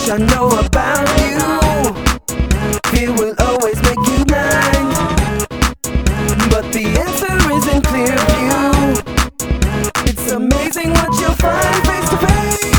I know about you. Fear will always make you blind, but the answer is in clear view. It's amazing what you'll find face to face.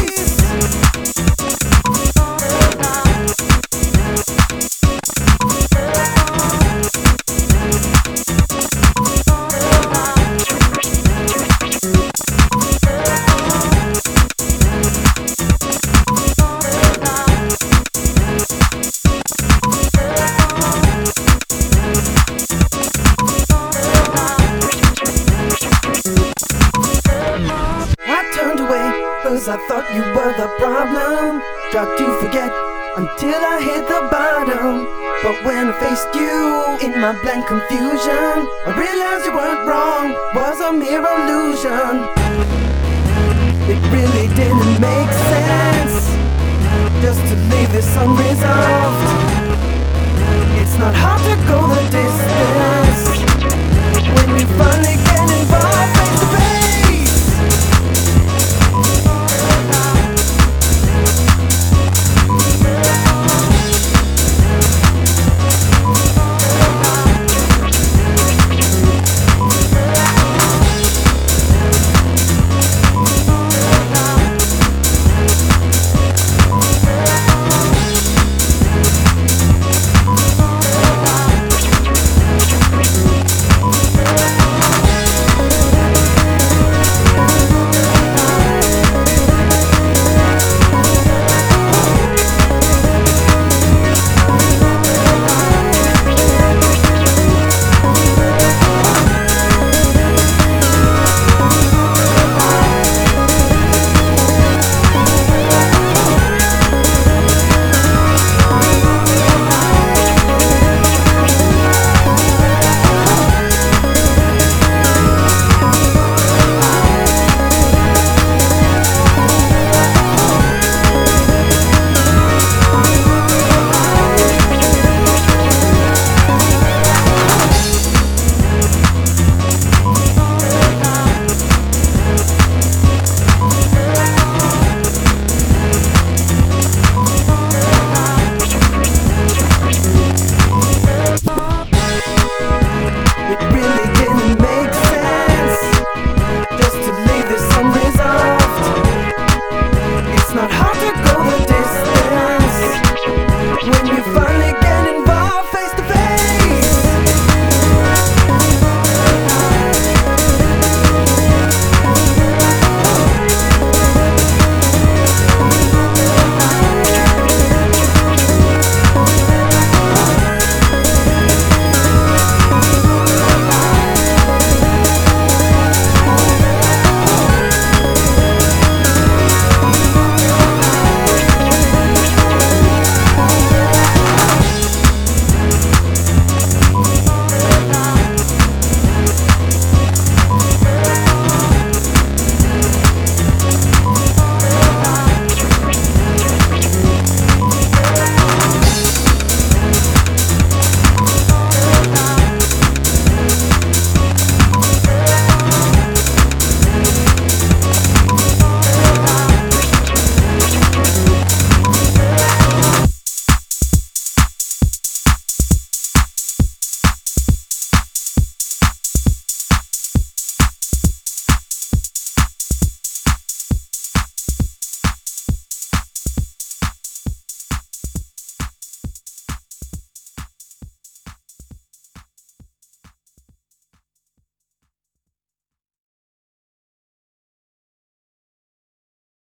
Cause I thought you were the problem. Tried to forget until I hit the bottom. But when I faced you in my blank confusion, I realized you weren't wrong, was a mere illusion. It really didn't make sense.